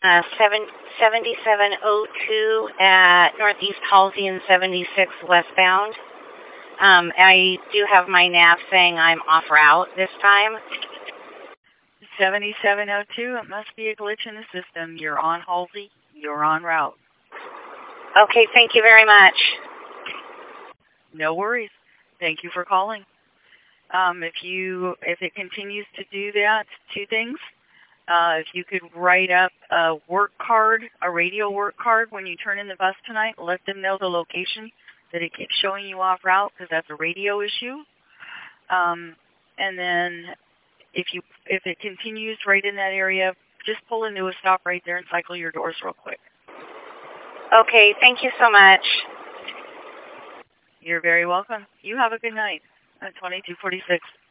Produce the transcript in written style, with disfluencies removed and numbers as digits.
7702 at Northeast Halsey and 76 westbound. I do have my nav saying I'm off route this time. 7702, it must be a glitch in the system. You're on Halsey. You're on route. Okay, thank you very much. No worries. Thank you for calling. If it continues to do that, two things. If you could write up a work card, a radio work card when you turn in the bus tonight, let them know the location that it keeps showing you off route because that's a radio issue. And then if it continues right in that area, just pull into a stop right there and cycle your doors real quick. Okay, thank you so much. You're very welcome. You have a good night at 2246.